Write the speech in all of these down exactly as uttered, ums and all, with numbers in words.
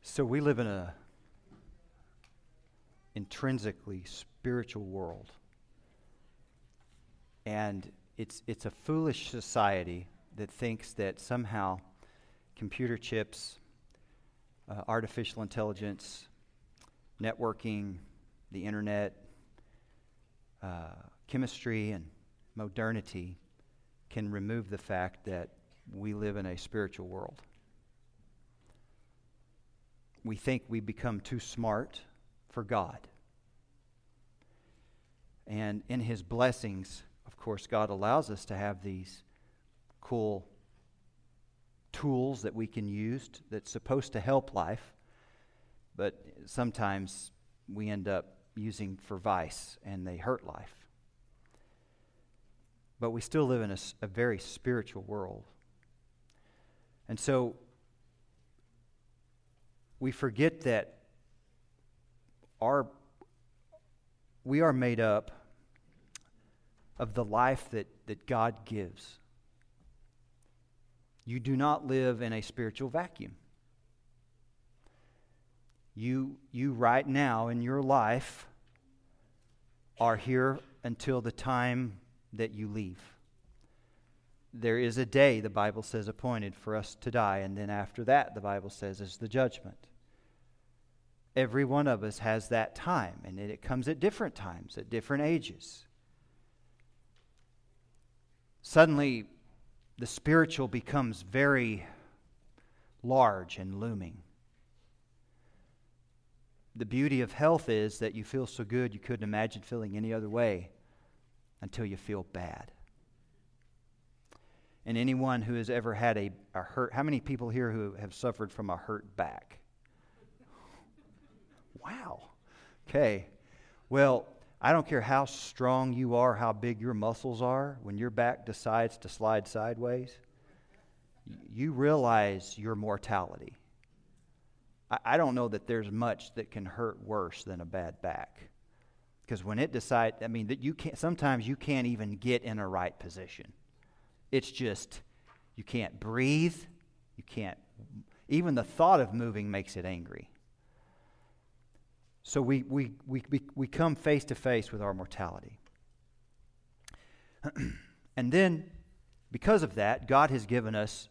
So we live in a intrinsically spiritual world. And it's it's a foolish society that thinks that somehow computer chips, uh, artificial intelligence, networking, the internet, uh, chemistry, and modernity can remove the fact that we live in a spiritual world. We think we become too smart for God. And in His blessings, of course, God allows us to have these cool tools that we can use t- that's supposed to help life, but sometimes we end up using for vice and they hurt life. But we still live in a, s- a very spiritual world. And so we forget that our we are made up of the life that, that God gives. You do not live in a spiritual vacuum. You, you right now in your life are here until the time that you leave. There is a day, the Bible says, appointed for us to die, and then after that, the Bible says, is the judgment. Every one of us has that time, and it comes at different times, at different ages. Suddenly, the spiritual becomes very large and looming. The beauty of health is that you feel so good you couldn't imagine feeling any other way until you feel bad. And anyone who has ever had a, a hurt, how many people here who have suffered from a hurt back? Wow. Okay. Well, I don't care how strong you are, how big your muscles are, when your back decides to slide sideways, you realize your mortality. I, I don't know that there's much that can hurt worse than a bad back. Because when it decides, I mean, that you can't, sometimes you can't even get in a right position. It's just, you can't breathe, you can't, even the thought of moving makes it angry. So we, we, we, we, we come face to face with our mortality. And then, because of that, God has given us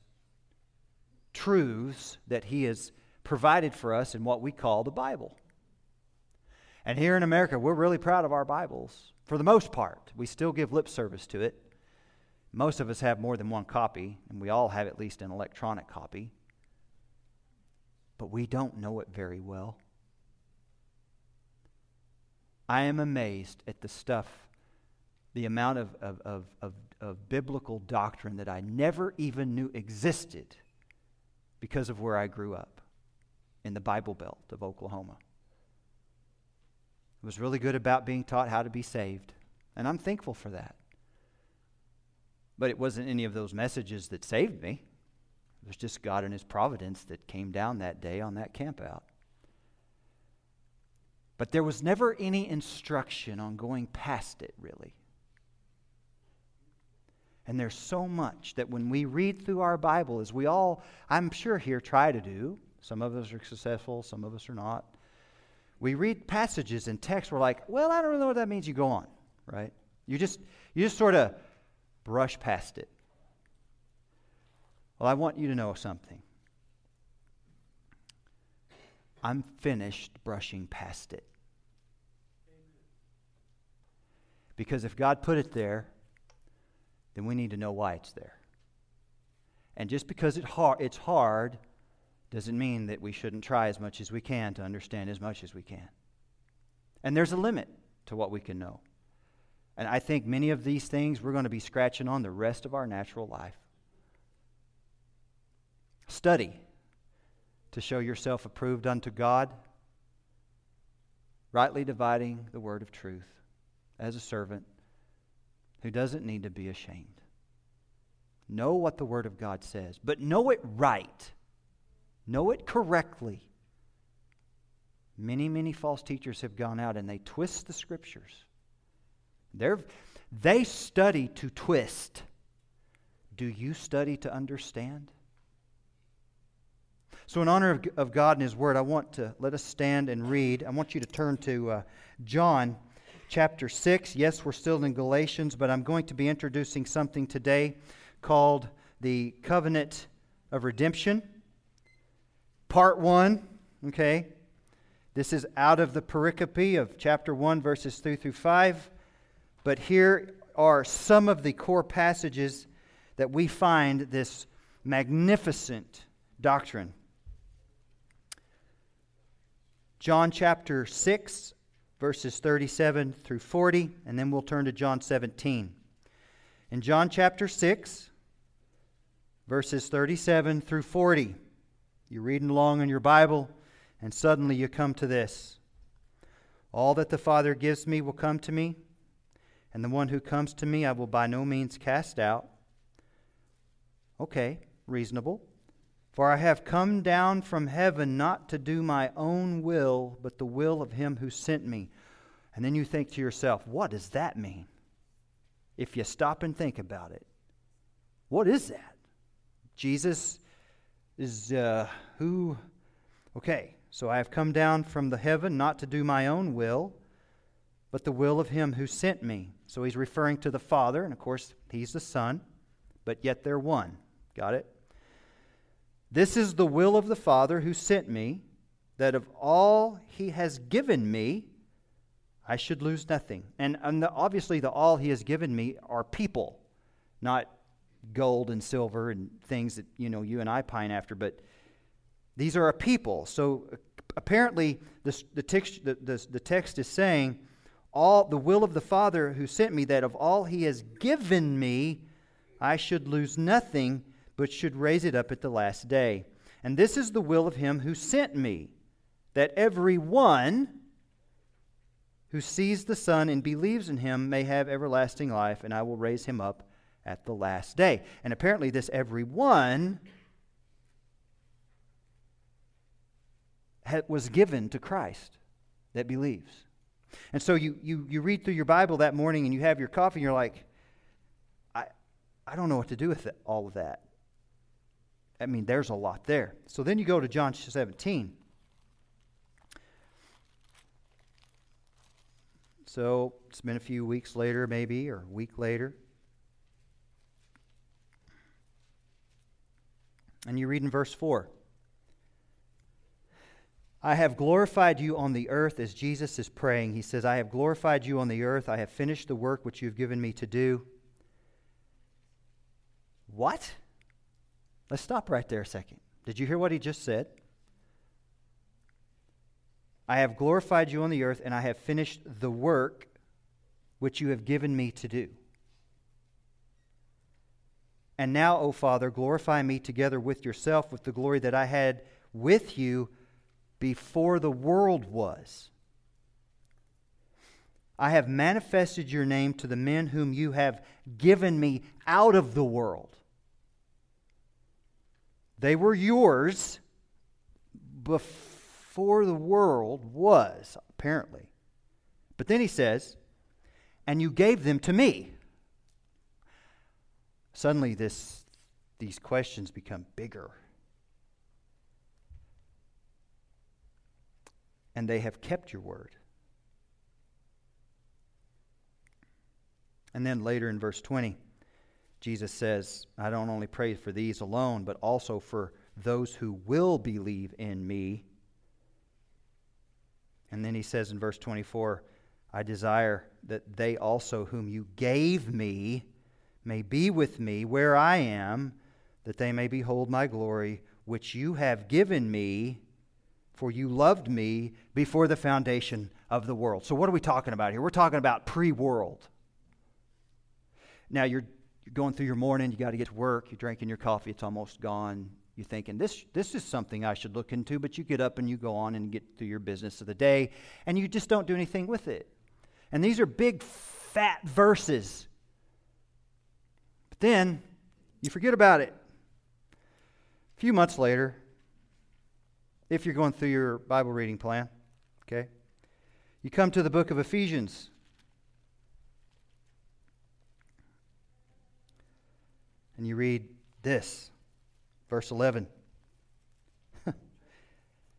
truths that He has provided for us in what we call the Bible. And here in America, we're really proud of our Bibles. For the most part, we still give lip service to it. Most of us have more than one copy, and we all have at least an electronic copy. But we don't know it very well. I am amazed at the stuff, the amount of, of, of, of, of biblical doctrine that I never even knew existed because of where I grew up in the Bible Belt of Oklahoma. It was really good about being taught how to be saved, and I'm thankful for that. But it wasn't any of those messages that saved me. It was just God and His providence that came down that day on that campout. But there was never any instruction on going past it, really. And there's so much that when we read through our Bible, as we all, I'm sure here, try to do, some of us are successful, some of us are not. We read passages and texts, we're like, well, I don't really know what that means. You go on, right? You just, you just sort of brush past it. Well, I want you to know something. I'm finished brushing past it. Because if God put it there, then we need to know why it's there. And just because it hard, it's hard doesn't mean that we shouldn't try as much as we can to understand as much as we can. And there's a limit to what we can know. And I think many of these things we're going to be scratching on the rest of our natural life. Study to show yourself approved unto God, rightly dividing the word of truth, as a servant who doesn't need to be ashamed. Know what the Word of God says, but know it right. Know it correctly. Many, many false teachers have gone out and they twist the Scriptures. They're, they study to twist. Do you study to understand? So in honor of, of God and His Word, I want to let us stand and read. I want you to turn to uh, John chapter six. Yes, we're still in Galatians, but I'm going to be introducing something today called the Covenant of Redemption. Part one, okay? This is out of the pericope of chapter one, verses three through five. But here are some of the core passages that we find this magnificent doctrine. John chapter six, verses thirty-seven through forty, and then we'll turn to John seventeen. In John chapter six, verses thirty-seven through forty, you're reading along in your Bible, and suddenly you come to this. All that the Father gives me will come to me, and the one who comes to me I will by no means cast out. Okay, reasonable. For I have come down from heaven not to do my own will, but the will of Him who sent me. And then you think to yourself, what does that mean? If you stop and think about it. What is that? Jesus is uh, who? Okay, so I have come down from the heaven not to do my own will, but the will of Him who sent me. So He's referring to the Father, and of course He's the Son, but yet they're one. Got it? This is the will of the Father who sent me, that of all He has given me, I should lose nothing. And, and the, obviously the all He has given me are people, not gold and silver and things that, you know, you and I pine after, but these are a people. So apparently this, the, text, the, the, the text is saying, all the will of the Father who sent me, that of all He has given me, I should lose nothing, but should raise it up at the last day. And this is the will of Him who sent me, that every one who sees the Son and believes in Him may have everlasting life, and I will raise him up at the last day. And apparently this every one was given to Christ that believes. And so you, you, you read through your Bible that morning and you have your coffee and you're like, I, I don't know what to do with it, all of that. I mean, there's a lot there. So then you go to John seventeen. So it's been a few weeks later, maybe, or a week later. And you read in verse four. I have glorified you on the earth, as Jesus is praying. He says, I have glorified you on the earth. I have finished the work which you have given me to do. What? Let's stop right there a second. Did you hear what he just said? I have glorified you on the earth, and I have finished the work which you have given me to do. And now, O Father, glorify me together with yourself with the glory that I had with you before the world was. I have manifested your name to the men whom you have given me out of the world. They were yours before the world was, apparently. But then he says, and you gave them to me. Suddenly this, these questions become bigger. And they have kept your word. And then later in verse twenty, Jesus says, I don't only pray for these alone, but also for those who will believe in me. And then he says in verse twenty-four, I desire that they also whom you gave me may be with me where I am, that they may behold my glory, which you have given me, for you loved me before the foundation of the world. So what are we talking about here? We're talking about pre-world. Now you're You're going through your morning, you got to get to work, you're drinking your coffee, it's almost gone. You're thinking, this this is something I should look into, but you get up and you go on and get through your business of the day, and you just don't do anything with it. And these are big, fat verses. But then, you forget about it. A few months later, if you're going through your Bible reading plan, okay, you come to the book of Ephesians. And you read this, verse eleven.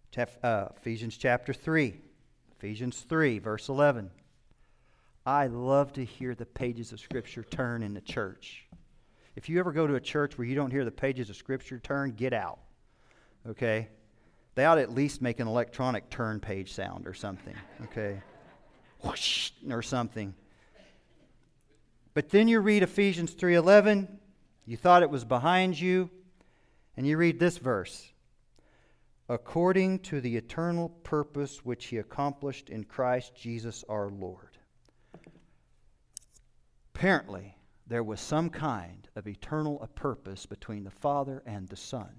Uh, Ephesians chapter three. Ephesians three, verse eleven. I love to hear the pages of Scripture turn in the church. If you ever go to a church where you don't hear the pages of Scripture turn, get out. Okay? They ought to at least make an electronic turn page sound or something. Okay? Whoosh, or something. But then you read Ephesians three eleven. You thought it was behind you. And you read this verse. According to the eternal purpose which He accomplished in Christ Jesus our Lord. Apparently, there was some kind of eternal purpose between the Father and the Son,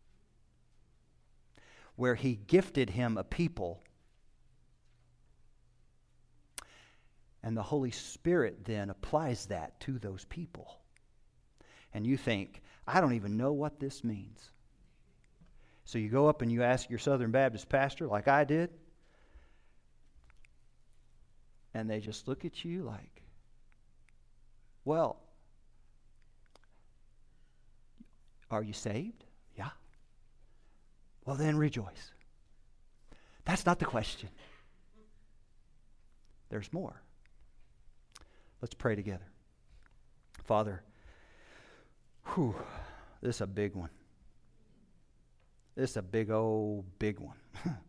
where He gifted Him a people, and the Holy Spirit then applies that to those people. And you think, I don't even know what this means. So you go up and you ask your Southern Baptist pastor, like I did, and they just look at you like, well, are you saved? Yeah. Well, then rejoice. That's not the question. There's more. Let's pray together. Father, whew, this is a big one. This is a big old big one.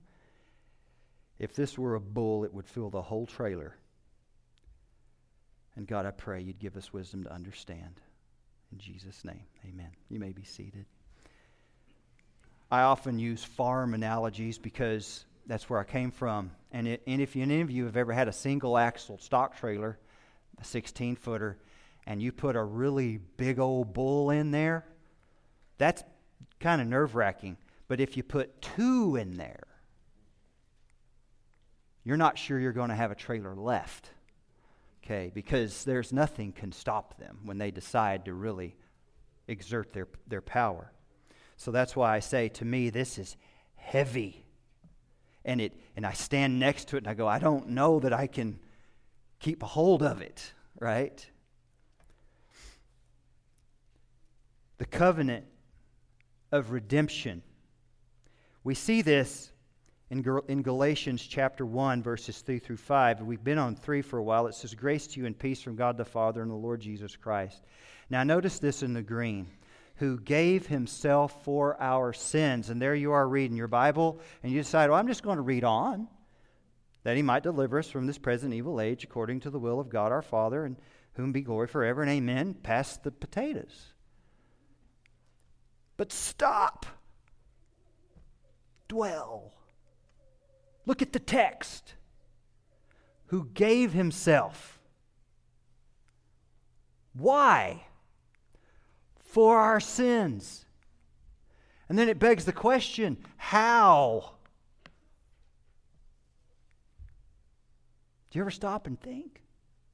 If this were a bull, it would fill the whole trailer. And God, I pray you'd give us wisdom to understand. In Jesus' name, amen. You may be seated. I often use farm analogies because that's where I came from. And, it, and if any of you have ever had a single axle stock trailer, a sixteen-footer, and you put a really big old bull in there, that's kind of nerve-wracking. But if you put two in there, you're not sure you're going to have a trailer left. Okay, because there's nothing can stop them when they decide to really exert their, their power. So that's why I say, to me, this is heavy. And it and I stand next to it and I go, I don't know that I can keep a hold of it, right? The covenant of redemption. We see this in, in Galatians chapter one, verses three through five. We've been on three for a while. It says, grace to you and peace from God the Father and the Lord Jesus Christ. Now notice this in the green. Who gave Himself for our sins. And there you are reading your Bible, and you decide, well, I'm just going to read on. That He might deliver us from this present evil age according to the will of God our Father, and whom be glory forever and amen. Pass the potatoes. But stop. Dwell. Look at the text. Who gave Himself. Why? For our sins. And then it begs the question, how? Do you ever stop and think?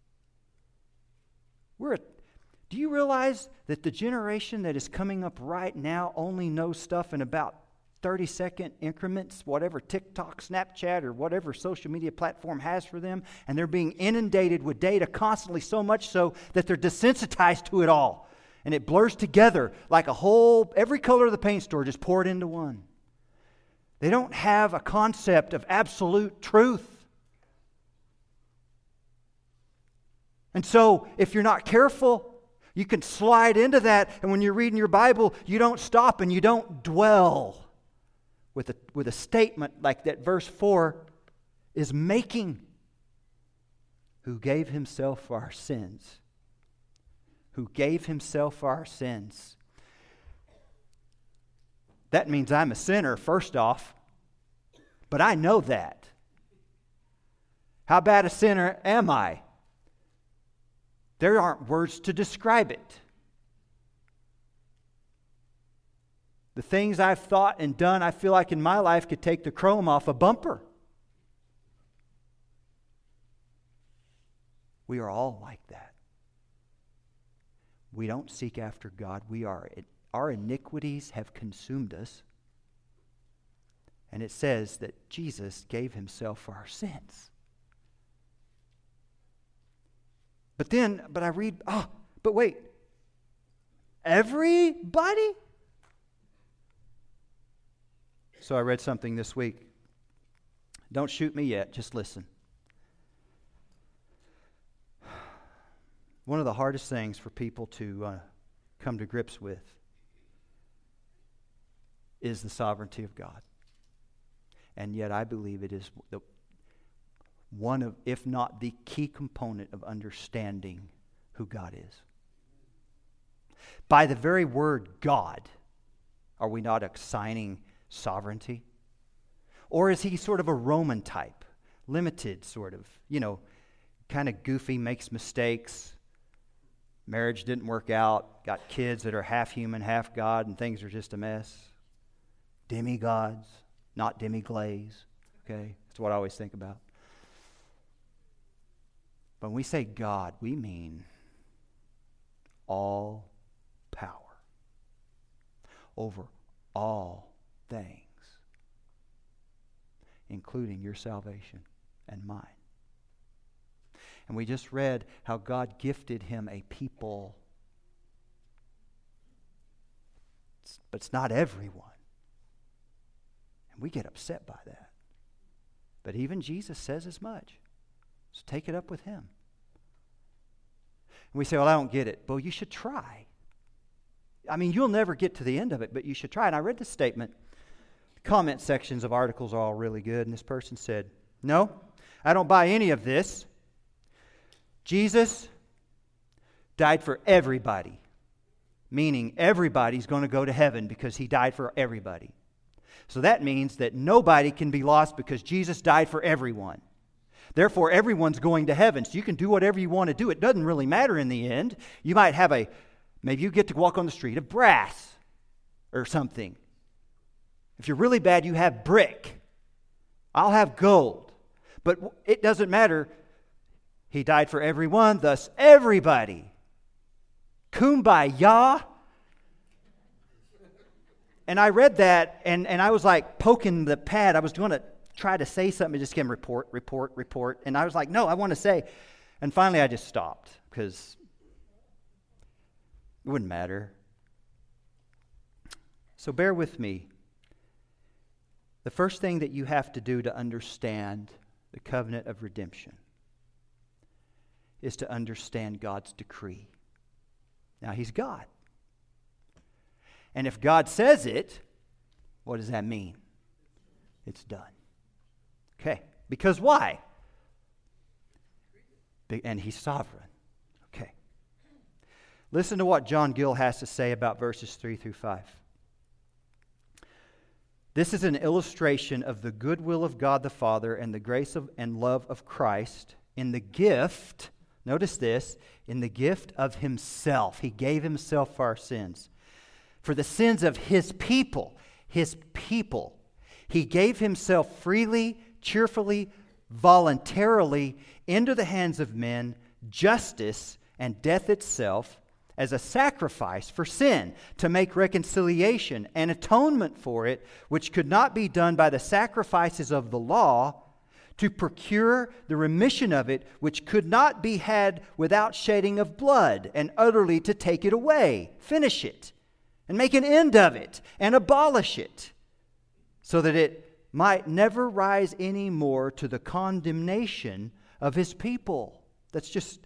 We're a, do you realize that the generation that is coming up right now only knows stuff in about thirty-second increments, whatever TikTok, Snapchat, or whatever social media platform has for them, and they're being inundated with data constantly, so much so that they're desensitized to it all. And it blurs together like a whole, every color of the paint store just poured into one. They don't have a concept of absolute truth. And so, if you're not careful, you can slide into that, and when you're reading your Bible, you don't stop and you don't dwell with a, with a statement like that verse four is making. Who gave Himself for our sins. Who gave Himself for our sins. That means I'm a sinner, first off, but I know that. How bad a sinner am I? There aren't words to describe it. The things I've thought and done, I feel like in my life could take the chrome off a bumper. We are all like that. We don't seek after God. We are, our iniquities have consumed us. And it says that Jesus gave Himself for our sins. But then, but I read, oh, but wait. Everybody? So I read something this week. Don't shoot me yet, just listen. One of the hardest things for people to uh, come to grips with is the sovereignty of God. And yet I believe it is the one of, if not the key component of understanding who God is. By the very word God, are we not assigning sovereignty? Or is he sort of a Roman type, limited sort of, you know, kind of goofy, makes mistakes, marriage didn't work out, got kids that are half human, half God, and things are just a mess? Demigods, not demi-glaze, okay? That's what I always think about. But when we say God, we mean all power over all things, including your salvation and mine. And we just read how God gifted him a people. But it's not everyone. And we get upset by that. But even Jesus says as much. So take it up with him. And we say, well, I don't get it. Well, you should try. I mean, you'll never get to the end of it, but you should try. And I read this statement. The comment sections of articles are all really good. And this person said, no, I don't buy any of this. Jesus died for everybody, meaning everybody's going to go to heaven because he died for everybody. So that means that nobody can be lost because Jesus died for everyone. Therefore, everyone's going to heaven. So you can do whatever you want to do. It doesn't really matter in the end. You might have a, maybe you get to walk on the street of brass or something. If you're really bad, you have brick. I'll have gold. But it doesn't matter. He died for everyone, thus everybody. Kumbaya. And I read that, and, and I was like poking the pad. I was going to try to say something, and just came report, report, report. And I was like, no, I want to say. And finally I just stopped because it wouldn't matter. So bear with me. The first thing that you have to do to understand the covenant of redemption is to understand God's decree. Now, he's God. And if God says it, what does that mean? It's done. Okay. Because why? And he's sovereign. Okay. Listen to what John Gill has to say about verses three through five. This is an illustration of the goodwill of God the Father and the grace of, and love of Christ in the gift. Notice this, in the gift of himself. He gave himself for our sins. For the sins of his people, his people. He gave himself freely, cheerfully, voluntarily into the hands of men, justice and death itself as a sacrifice for sin, to make reconciliation and atonement for it, which could not be done by the sacrifices of the law, to procure the remission of it, which could not be had without shedding of blood, and utterly to take it away, finish it, and make an end of it, and abolish it, so that it might never rise any more to the condemnation of his people. That's just,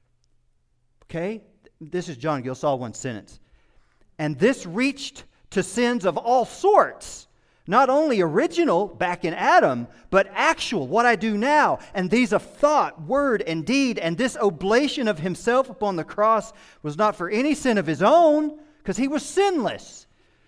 okay? This is John Gill, saw one sentence. And this reached to sins of all sorts. Not only original back in Adam, but actual, what I do now. And these of thought, word, and deed. And this oblation of himself upon the cross was not for any sin of his own, because he was sinless,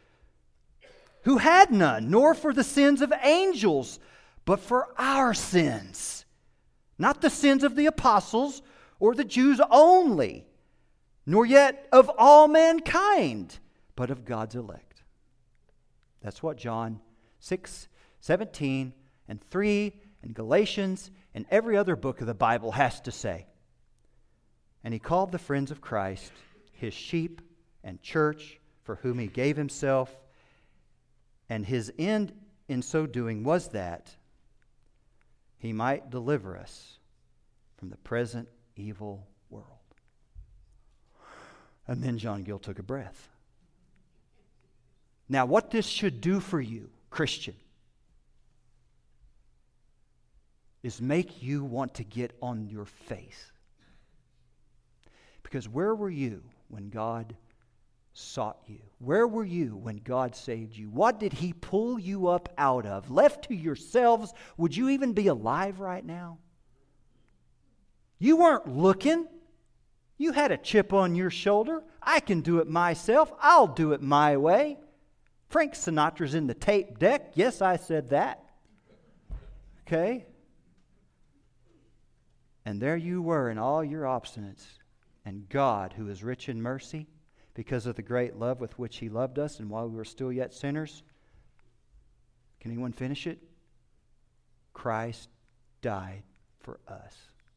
who had none, nor for the sins of angels, but for our sins. Not the sins of the apostles or the Jews only, nor yet of all mankind, but of God's elect. That's what John six, seventeen, and three, and Galatians, and every other book of the Bible has to say. And he called the friends of Christ his sheep and church, for whom he gave himself. And his end in so doing was that he might deliver us from the present evil world. And then John Gill took a breath. Now, what this should do for you, Christian, is make you want to get on your face. Because where were you when God sought you? Where were you when God saved you? What did He pull you up out of? Left to yourselves, would you even be alive right now? You weren't looking. You had a chip on your shoulder. I can do it myself. I'll do it my way. Frank Sinatra's in the tape deck. Yes, I said that. Okay? And there you were in all your obstinance. And God, who is rich in mercy, because of the great love with which He loved us, and while we were still yet sinners, can anyone finish it? Christ died for us.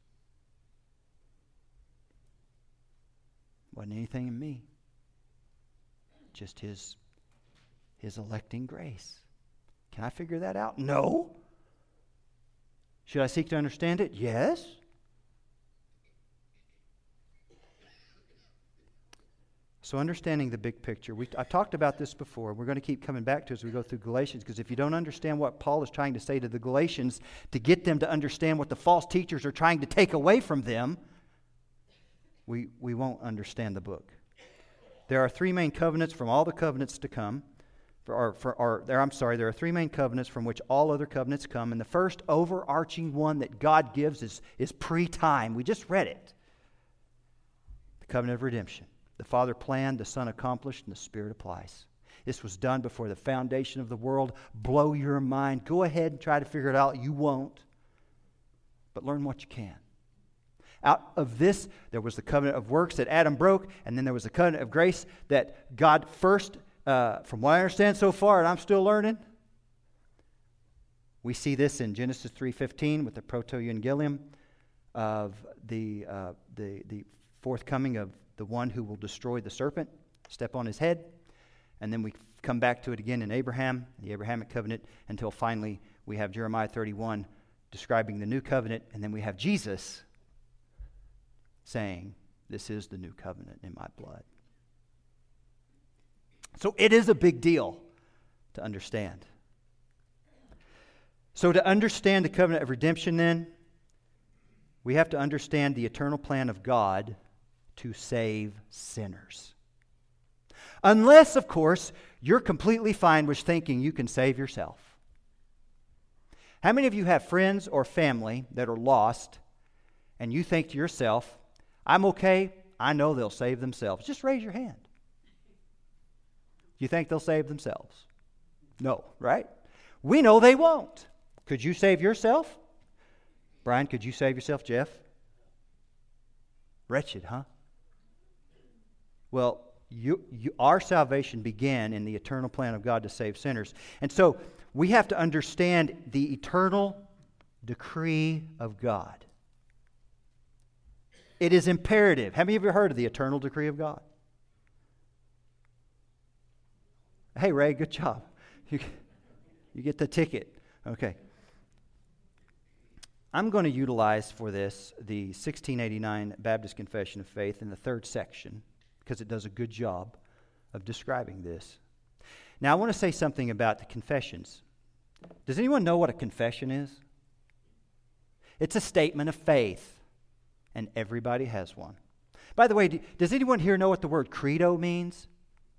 Wasn't anything in me. Just His, His electing grace. Can I figure that out? No. Should I seek to understand it? Yes. So understanding the big picture. We, I've talked about this before. We're going to keep coming back to it as we go through Galatians, because if you don't understand what Paul is trying to say to the Galatians to get them to understand what the false teachers are trying to take away from them, we, we won't understand the book. There are three main covenants from all the covenants to come. For, or, for, or, there, I'm sorry, there are three main covenants from which all other covenants come. And the first overarching one that God gives is, is pre-time. We just read it. The covenant of redemption. The Father planned, the Son accomplished, and the Spirit applies. This was done before the foundation of the world. Blow your mind. Go ahead and try to figure it out. You won't. But learn what you can. Out of this, there was the covenant of works that Adam broke, and then there was the covenant of grace that God first, uh, from what I understand so far, and I'm still learning, we see this in Genesis three fifteen with the proto-evangelium of the, uh, the, the forthcoming of the one who will destroy the serpent, step on his head. And then we come back to it again in Abraham, the Abrahamic covenant, until finally we have Jeremiah thirty-one describing the new covenant, and then we have Jesus saying, this is the new covenant in my blood. So it is a big deal to understand. So to understand the covenant of redemption then, we have to understand the eternal plan of God to save sinners. Unless, of course, you're completely fine with thinking you can save yourself. How many of you have friends or family that are lost, and you think to yourself, I'm okay, I know they'll save themselves? Just raise your hand. You think they'll save themselves? No, right? We know they won't. Could you save yourself? Brian, could you save yourself? Jeff? Wretched, huh? Well, you, you, our salvation began in the eternal plan of God to save sinners. And so we have to understand the eternal decree of God. It is imperative. Have you ever heard of the eternal decree of God? Hey, Ray, good job. You, you get the ticket. Okay. I'm going to utilize for this the sixteen eighty-nine Baptist Confession of Faith in the third section, because it does a good job of describing this. Now, I want to say something about the confessions. Does anyone know what a confession is? It's a statement of faith, and everybody has one. By the way, do, does anyone here know what the word credo means?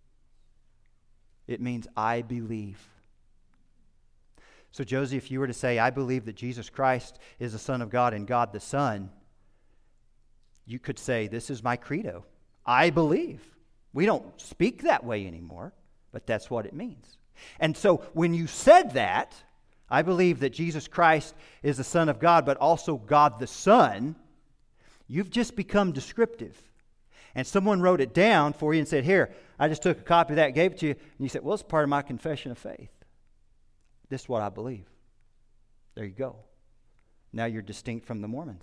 It means I believe. So, Josie, if you were to say, I believe that Jesus Christ is the Son of God and God the Son, you could say, this is my credo. I believe. We don't speak that way anymore, but that's what it means. And so when you said that, I believe that Jesus Christ is the Son of God, but also God the Son, you've just become descriptive. And someone wrote it down for you and said, here, I just took a copy of that and gave it to you. And you said, well, it's part of my confession of faith. This is what I believe. There you go. Now you're distinct from the Mormons.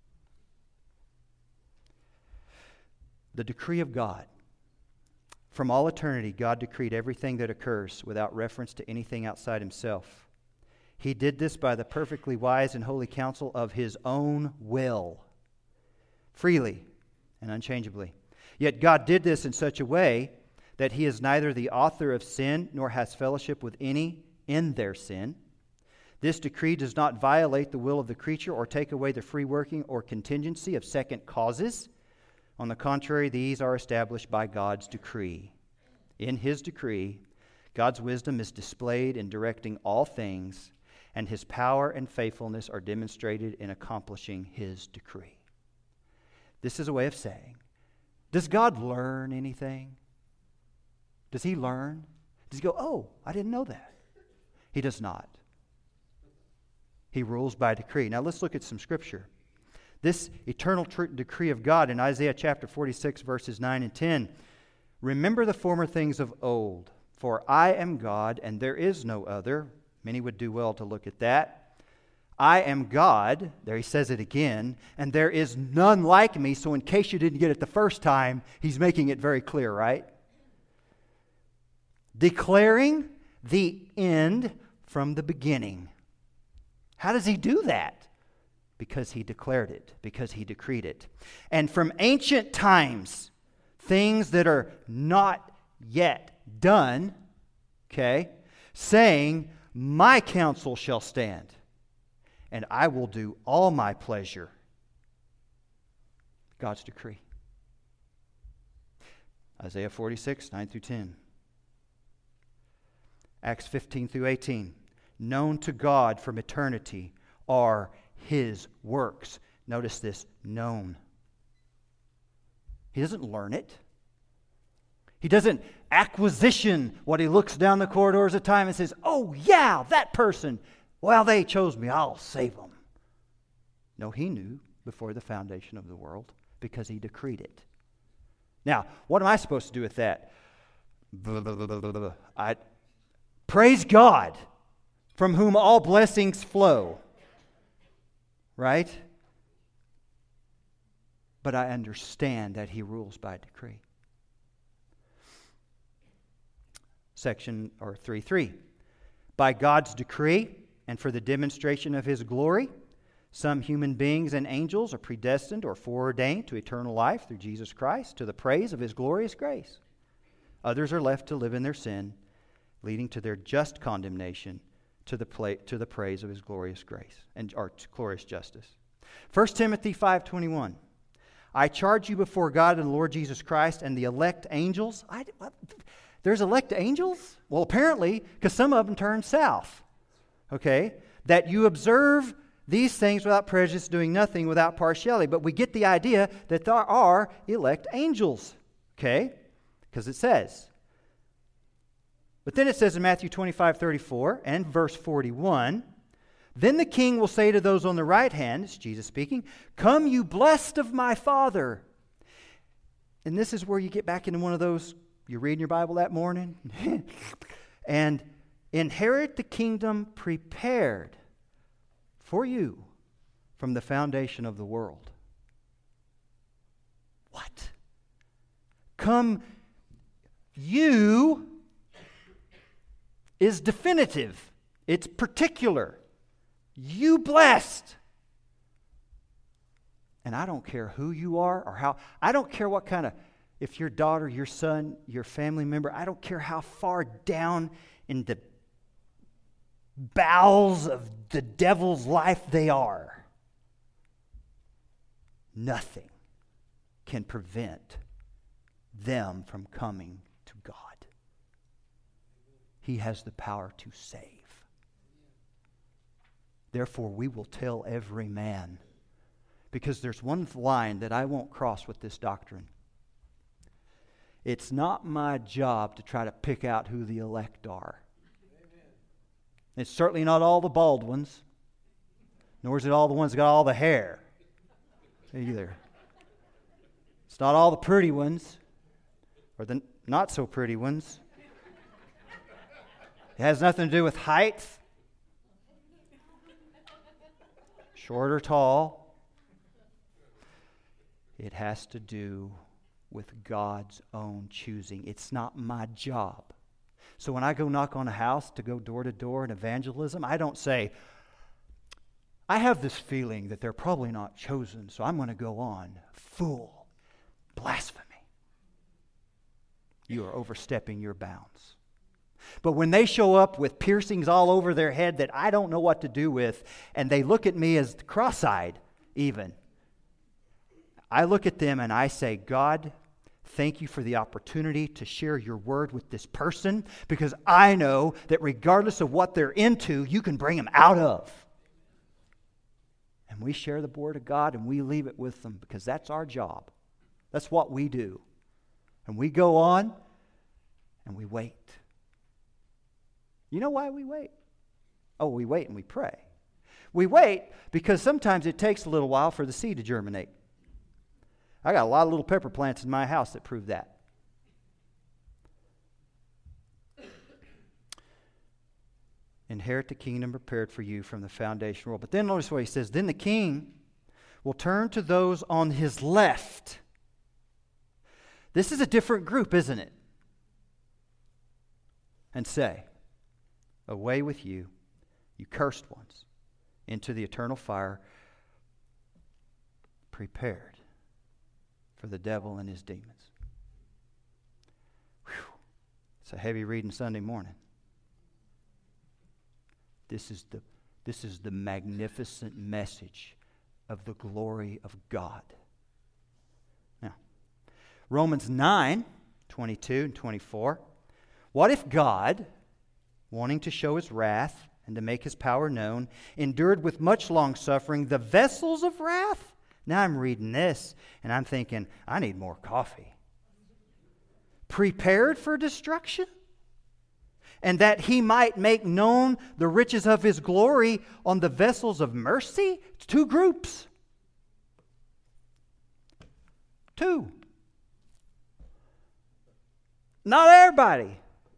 The decree of God. From all eternity, God decreed everything that occurs without reference to anything outside Himself. He did this by the perfectly wise and holy counsel of His own will, freely and unchangeably. Yet God did this in such a way that He is neither the author of sin nor has fellowship with any in their sin. This decree does not violate the will of the creature or take away the free working or contingency of second causes. On the contrary, these are established by God's decree. In His decree, God's wisdom is displayed in directing all things, and His power and faithfulness are demonstrated in accomplishing His decree. This is a way of saying, does God learn anything? Does He learn? Does He go, oh, I didn't know that? He does not. He rules by decree. Now let's look at some scripture. This eternal tr- decree of God in Isaiah chapter forty-six, verses nine and ten. Remember the former things of old, for I am God and there is no other. Many would do well to look at that. I am God, there he says it again, and there is none like me. So in case you didn't get it the first time, he's making it very clear, right? Declaring the end from the beginning. How does he do that? Because he declared it, because he decreed it. And from ancient times, things that are not yet done, okay, saying, my counsel shall stand, and I will do all my pleasure. God's decree. Isaiah forty-six, nine through ten. Acts fifteen through eighteen. Known to God from eternity are His works. Notice this, known. He doesn't learn it. He doesn't acquisition what he looks down the corridors of time and says, oh yeah, that person, well, they chose me, I'll save them. No, he knew before the foundation of the world because he decreed it. Now, what am I supposed to do with that? I praise God, from whom all blessings flow. Right? But I understand that He rules by decree. Section or three three. By God's decree and for the demonstration of His glory, some human beings and angels are predestined or foreordained to eternal life through Jesus Christ to the praise of His glorious grace. Others are left to live in their sin, leading to their just condemnation to the pla- to the praise of His glorious grace and or glorious justice. First Timothy five twenty-one. I charge you before God and the Lord Jesus Christ and the elect angels. I, what? There's elect angels? Well, apparently, because some of them turn south. Okay? That you observe these things without prejudice, doing nothing without partiality. But we get the idea that there are elect angels. Okay? Because it says. But then it says in Matthew twenty-five thirty-four and verse forty-one, then the king will say to those on the right hand, it's Jesus speaking, come you blessed of my Father. And this is where you get back into one of those, you're reading your Bible that morning, and inherit the kingdom prepared for you from the foundation of the world. What? Come you is definitive. It's particular. You blessed. And I don't care who you are or how, I don't care what kind of, if your daughter, your son, your family member, I don't care how far down in the bowels of the devil's life they are. Nothing can prevent them from coming to God. He has the power to save. Therefore, we will tell every man, because there's one line that I won't cross with this doctrine. It's not my job to try to pick out who the elect are. Amen. It's certainly not all the bald ones, nor is it all the ones that got all the hair either. It's not all the pretty ones, or the not so pretty ones. It has nothing to do with height, short or tall. It has to do with God's own choosing. It's not my job. So when I go knock on a house to go door to door in evangelism, I don't say, I have this feeling that they're probably not chosen, so I'm going to go on. Fool. Blasphemy. You are overstepping your bounds. But when they show up with piercings all over their head that I don't know what to do with, and they look at me as cross-eyed even, I look at them and I say, God, thank you for the opportunity to share your word with this person, because I know that regardless of what they're into, you can bring them out of. And we share the word of God and we leave it with them, because that's our job. That's what we do. And we go on and we wait. You know why we wait? Oh, we wait and we pray. We wait because sometimes it takes a little while for the seed to germinate. I got a lot of little pepper plants in my house that prove that. Inherit the kingdom prepared for you from the foundation of the world. But then notice what he says. Then the king will turn to those on his left. This is a different group, isn't it? And say, away with you, you cursed ones, into the eternal fire, prepared for the devil and his demons. Whew. It's a heavy reading Sunday morning. This is the, this is the magnificent message of the glory of God. Now, Romans nine, twenty-two and twenty-four. What if God, wanting to show his wrath and to make his power known, endured with much long suffering the vessels of wrath? Now I'm reading this and I'm thinking, I need more coffee. Prepared for destruction? And that he might make known the riches of his glory on the vessels of mercy? It's two groups. Two. Not everybody.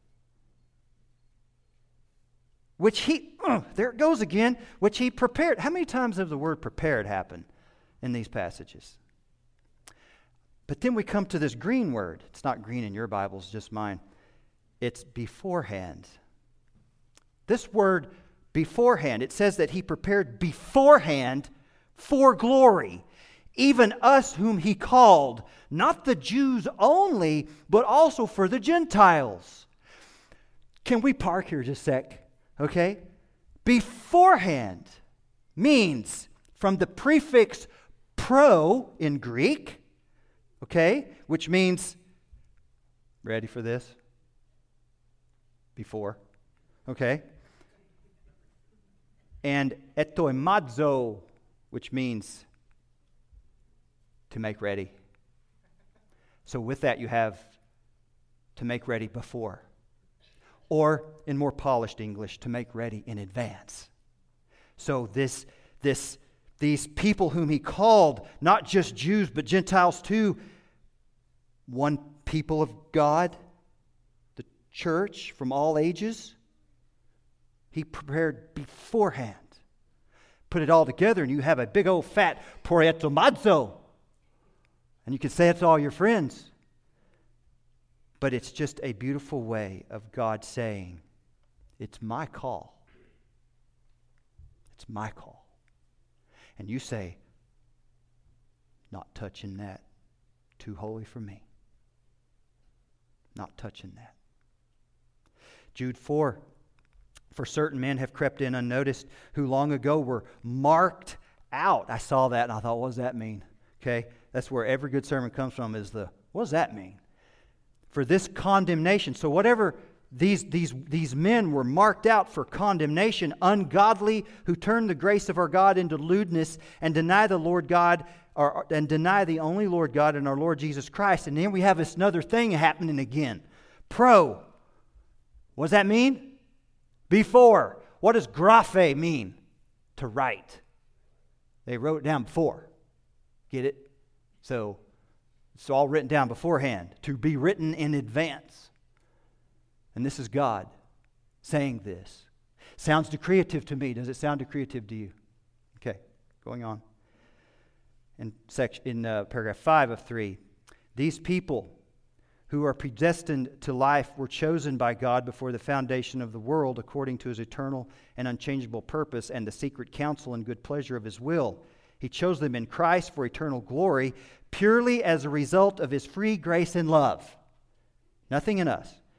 Which he, uh, there it goes again, which he prepared. How many times have the word prepared happened in these passages? But then we come to this green word. It's not green in your Bibles, just mine. It's beforehand. This word beforehand, it says that he prepared beforehand for glory, even us whom he called, not the Jews only, but also for the Gentiles. Can we park here just a sec? Okay? Beforehand means from the prefix pro in Greek, okay, which means, ready for this? Before, okay? And etoimazo, which means to make ready. So with that you have to make ready before. Or in more polished English, to make ready in advance. So this, this, these people whom he called, not just Jews but Gentiles too, one people of God, the church from all ages, he prepared beforehand. Put it all together and you have a big old fat proetomazo. And you can say it to all your friends. But it's just a beautiful way of God saying, it's my call. It's my call. And you say, not touching that. Too holy for me. Not touching that. Jude four. For certain men have crept in unnoticed, who long ago were marked out. I saw that and I thought, what does that mean? Okay, that's where every good sermon comes from, is the, what does that mean? For this condemnation. So whatever these, these, these men were marked out for condemnation, ungodly, who turn the grace of our God into lewdness and deny the Lord God, or, and deny the only Lord God and our Lord Jesus Christ. And then we have this another thing happening again. Pro. What does that mean? Before. What does graphe mean? To write. They wrote it down before. Get it? So it's all written down beforehand, to be written in advance. And this is God saying this. Sounds decreative to me. Does it sound decreative to you? Okay, going on. In section, in uh, paragraph five of three, these people who are predestined to life were chosen by God before the foundation of the world according to his eternal and unchangeable purpose and the secret counsel and good pleasure of his will. He chose them in Christ for eternal glory, purely as a result of his free grace and love. Nothing in us.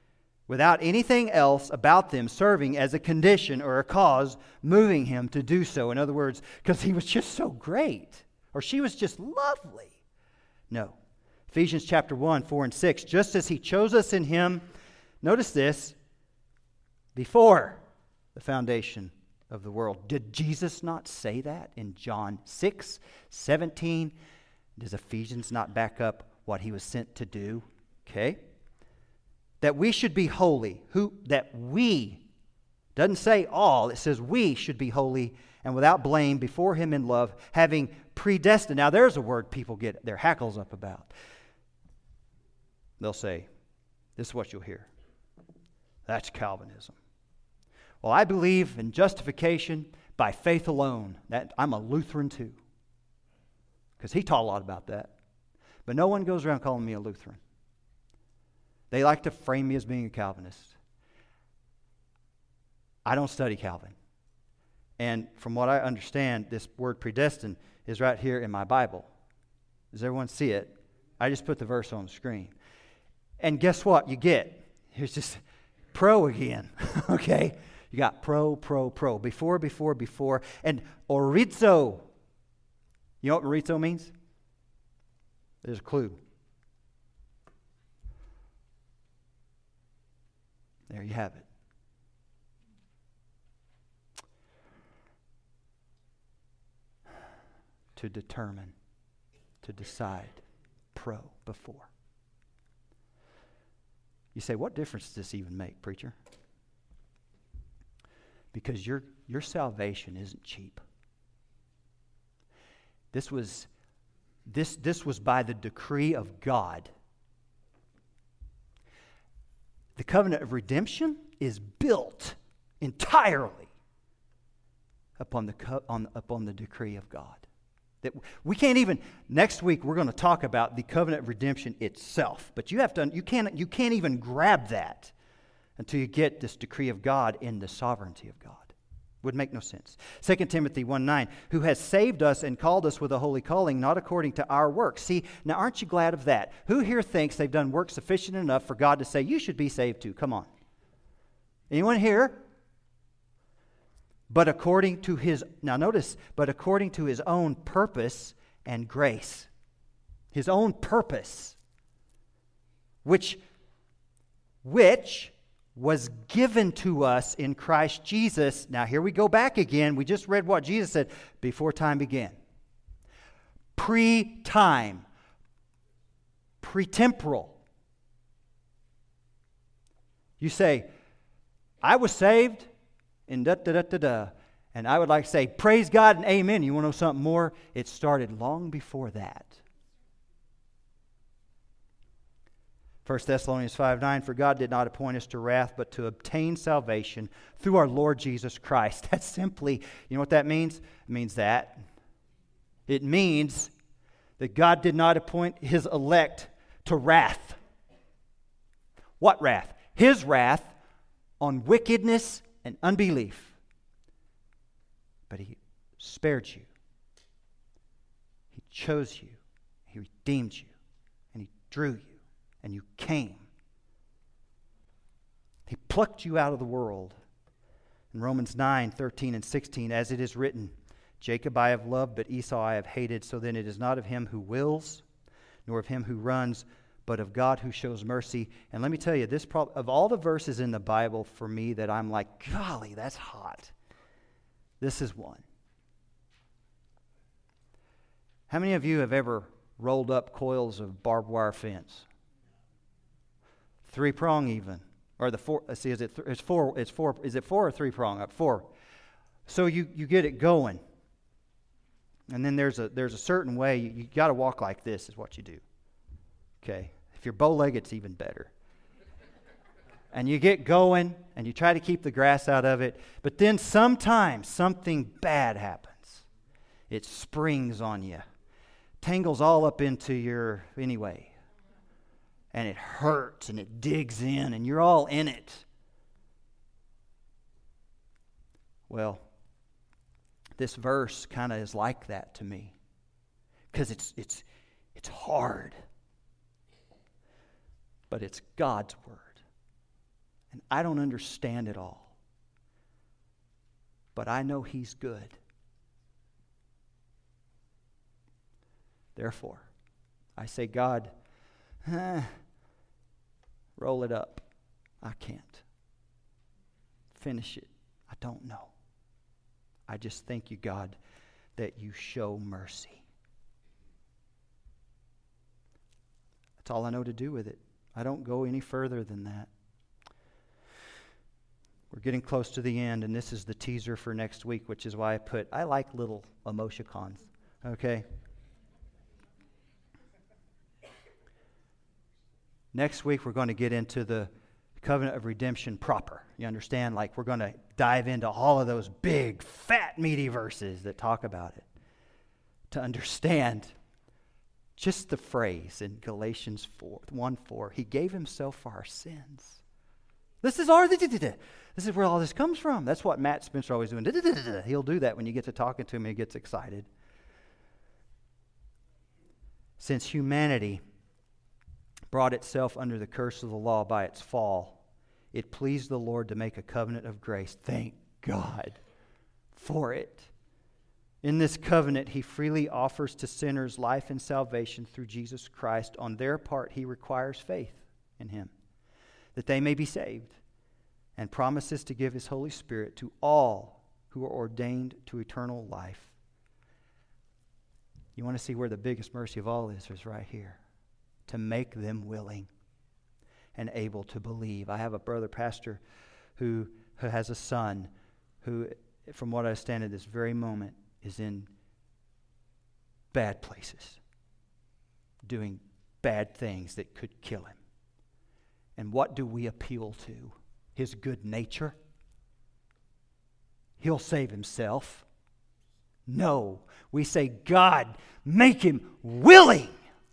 without anything else about them serving as a condition or a cause moving him to do so. In other words, because he was just so great, or she was just lovely. No. Ephesians chapter one, four and six, just as he chose us in him, notice this, before the foundation of the world. Did Jesus not say that in John six, seventeen? Does Ephesians not back up what he was sent to do? Okay. That we should be holy. Who? That we, doesn't say all, it says we should be holy and without blame before him in love, having predestined. Now there's a word people get their hackles up about. They'll say, this is what you'll hear. That's Calvinism. Well, I believe in justification by faith alone. That I'm a Lutheran too. Because he taught a lot about that. But no one goes around calling me a Lutheran. They like to frame me as being a Calvinist. I don't study Calvin. And from what I understand, this word predestined is right here in my Bible. Does everyone see it? I just put the verse on the screen. And guess what you get? Here's just pro again. Okay? You got pro, pro, pro. Before, before, before. And orizo. You know what orizo means? There's a clue. There you have it. To determine, to decide, pro, before. You say, what difference does this even make, preacher? Because your, your salvation isn't cheap. This was, this, this was by the decree of God. The covenant of redemption is built entirely upon the, co- on, upon the decree of God. That we can't even, next week we're going to talk about the covenant of redemption itself. But you have to, you can't, you can't even grab that until you get this decree of God in the sovereignty of God. Would make no sense. Second Timothy one nine, who has saved us and called us with a holy calling, not according to our works. See, now aren't you glad of that? Who here thinks they've done work sufficient enough for God to say, you should be saved too? Come on. Anyone here? But according to his, now notice, but according to his own purpose and grace. His own purpose. Which, which was given to us in Christ Jesus. Now here we go back again. We just read what Jesus said before time began. Pre-time. Pre-temporal. You say, I was saved in da da da da da. And I would like to say, praise God and amen. You want to know something more? It started long before that. First Thessalonians five nine, for God did not appoint us to wrath, but to obtain salvation through our Lord Jesus Christ. That's simply, you know what that means? It means that. It means that God did not appoint his elect to wrath. What wrath? His wrath on wickedness and unbelief. But he spared you. He chose you. He redeemed you. And he drew you. And you came. He plucked you out of the world. In Romans nine, thirteen and sixteen, as it is written, Jacob I have loved, but Esau I have hated. So then it is not of him who wills, nor of him who runs, but of God who shows mercy. And let me tell you, this prob- of all the verses in the Bible for me that I'm like, golly, that's hot. This is one. How many of you have ever rolled up coils of barbed wire fence? Three prong even, or the four. See, is it th- it's four? It's four. Is it four or three prong? Up four. So you, you get it going, and then there's a there's a certain way you, you got to walk like this is what you do. Okay, if you're bow-legged, it's even better. And you get going, and you try to keep the grass out of it, but then sometimes something bad happens. It springs on you, tangles all up into your anyway. And it hurts, and it digs in, and you're all in it. Well, this verse kind of is like that to me. Because it's it's it's hard. But it's God's word. And I don't understand it all. But I know He's good. Therefore, I say, God, eh, roll it up. I can't. Finish it. I don't know. I just thank you, God, that you show mercy. That's all I know to do with it. I don't go any further than that. We're getting close to the end, and this is the teaser for next week, which is why I put, I like little emoticons, okay? Next week, we're going to get into the covenant of redemption proper. You understand? Like, we're going to dive into all of those big, fat, meaty verses that talk about it to understand just the phrase in Galatians four, one four. He gave Himself for our sins. This is our, this is where all this comes from. That's what Matt Spencer always doing. He'll do that when you get to talking to him. He gets excited. Since humanity brought itself under the curse of the law by its fall, it pleased the Lord to make a covenant of grace. Thank God for it. In this covenant, He freely offers to sinners life and salvation through Jesus Christ. On their part, He requires faith in Him, that they may be saved, and promises to give His Holy Spirit to all who are ordained to eternal life. You want to see where the biggest mercy of all is? Is right here. To make them willing and able to believe. I have a brother pastor who, who has a son who, from what I understand at this very moment, is in bad places, doing bad things that could kill him. And what do we appeal to? His good nature? He'll save himself. No, we say, God, make him willing.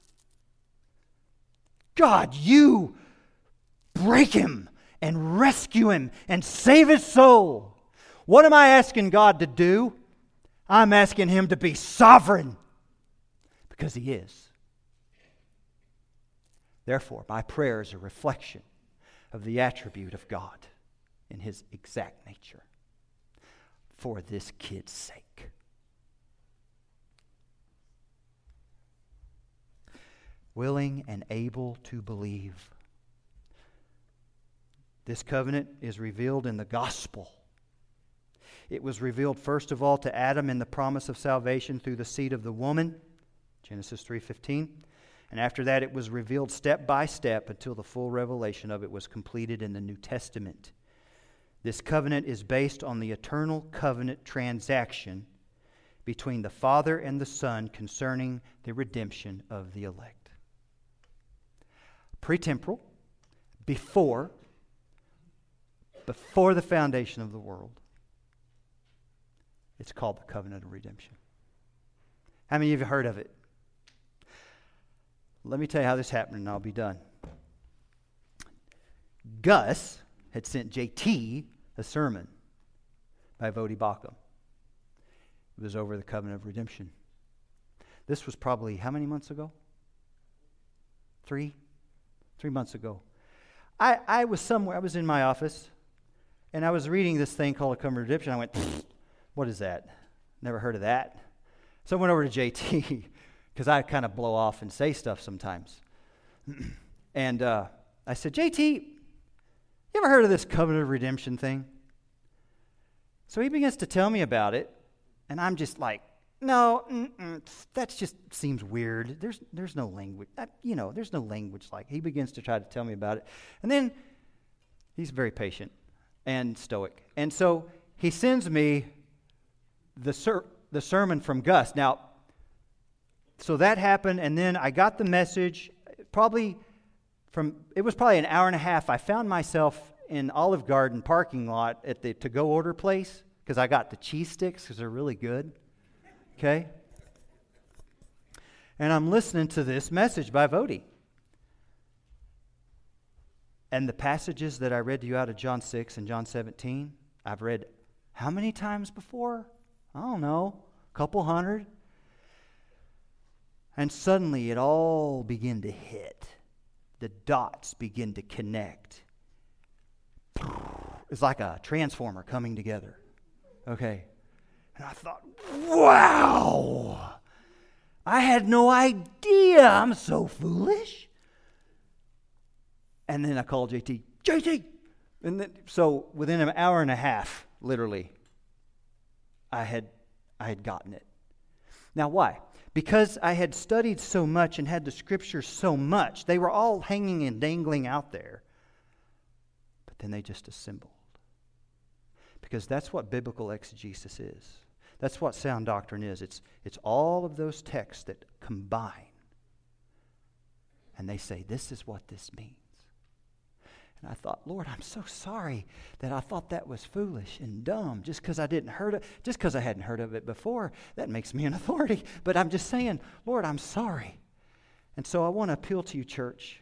God, you break him and rescue him and save his soul. What am I asking God to do? I'm asking Him to be sovereign, because He is. Therefore, my prayer is a reflection of the attribute of God in His exact nature for this kid's sake. Willing and able to believe. This covenant is revealed in the gospel. It was revealed first of all to Adam in the promise of salvation through the seed of the woman, Genesis three fifteen. And after that it was revealed step by step until the full revelation of it was completed in the New Testament. This covenant is based on the eternal covenant transaction between the Father and the Son concerning the redemption of the elect. Pretemporal, before, before the foundation of the world. It's called the covenant of redemption. How many of you have heard of it? Let me tell you how this happened and I'll be done. Gus had sent J T a sermon by Voddie Baucham. It was over the covenant of redemption. This was probably how many months ago? Three? Three months ago. I, I was somewhere, I was in my office, and I was reading this thing called a covenant of redemption. I went, what is that? Never heard of that. So I went over to J T, because I kind of blow off and say stuff sometimes. and uh, I said, J T, you ever heard of this covenant of redemption thing? So he begins to tell me about it, and I'm just like, no, that just seems weird. There's there's no language, that, you know, there's no language like. He begins to try to tell me about it. And then he's very patient and stoic. And so he sends me the ser- the sermon from Gus. Now, so that happened, and then I got the message. Probably from it was probably an hour and a half. I found myself in Olive Garden parking lot at the to-go order place because I got the cheese sticks because they're really good. Okay? And I'm listening to this message by Voddie. And the passages that I read to you out of John six and John seventeen, I've read how many times before? I don't know, a couple hundred. And suddenly it all began to hit. The dots begin to connect. It's like a transformer coming together. Okay. And I thought, wow, I had no idea. I'm so foolish. And then I called J T, J T. And then, so within an hour and a half, literally, I had I had gotten it. Now, why? Because I had studied so much and had the scriptures so much. They were all hanging and dangling out there. But then they just assembled. Because that's what biblical exegesis is. That's what sound doctrine is. It's, it's all of those texts that combine. And they say, this is what this means. And I thought, Lord, I'm so sorry that I thought that was foolish and dumb just because I didn't heard it, just because I hadn't heard of it before. That makes me an authority. But I'm just saying, Lord, I'm sorry. And so I want to appeal to you, church.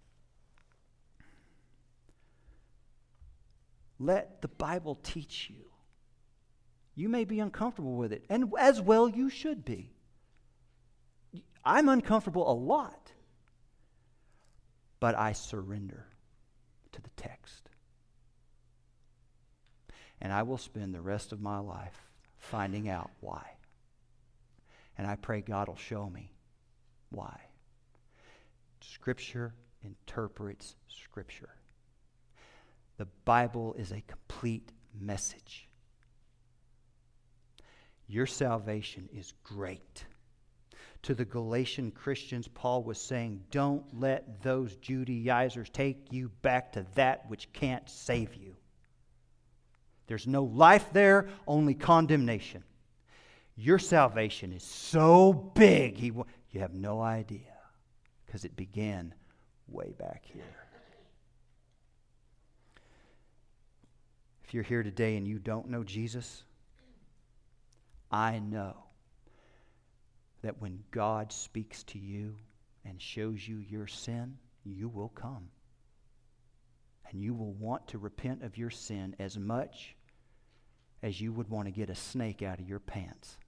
Let the Bible teach you. You may be uncomfortable with it, and as well you should be. I'm uncomfortable a lot, but I surrender to the text. And I will spend the rest of my life finding out why. And I pray God will show me why. Scripture interprets Scripture. The Bible is a complete message. Your salvation is great. To the Galatian Christians, Paul was saying, don't let those Judaizers take you back to that which can't save you. There's no life there, only condemnation. Your salvation is so big, he, you have no idea, because it began way back here. If you're here today and you don't know Jesus, I know that when God speaks to you and shows you your sin, you will come. And you will want to repent of your sin as much as you would want to get a snake out of your pants.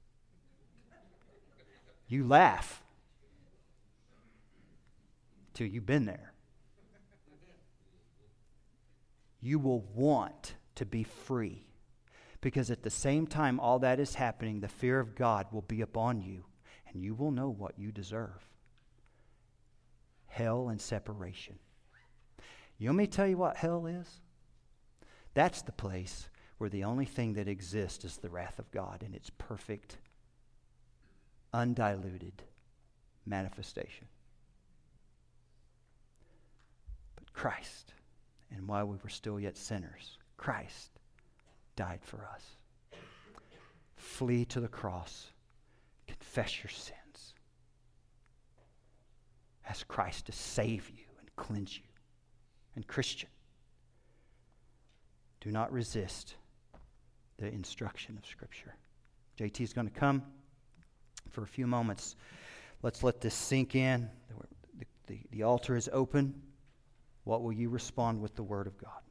You laugh till you've been there. You will want to be free. Because at the same time all that is happening, the fear of God will be upon you, and you will know what you deserve. Hell and separation. You want me to tell you what hell is? That's the place where the only thing that exists is the wrath of God in its perfect, undiluted manifestation. But Christ, and while we were still yet sinners, Christ died for us. Flee to the cross. Confess your sins. Ask Christ to save you and cleanse you. And Christian, do not resist the instruction of Scripture. J T is going to come for a few moments. Let's let this sink in. The, the, the altar is open. What will you respond with the Word of God?